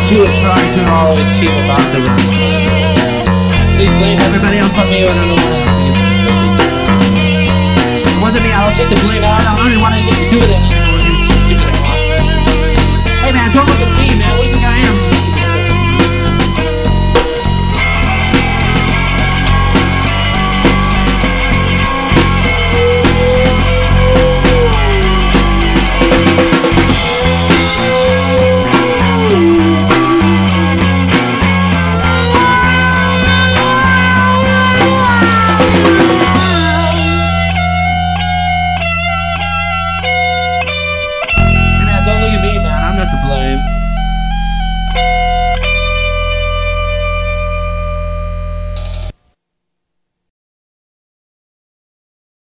two are trying to always keep about the run. Please blame everybody else but me. I don't know what happened. It wasn't me. I'll take the blame out. I don't even want anything to do with it anymore. It's stupid. Hey man, don't look at me, man. What do you think I am? Don't look at me, man. I'm not to blame.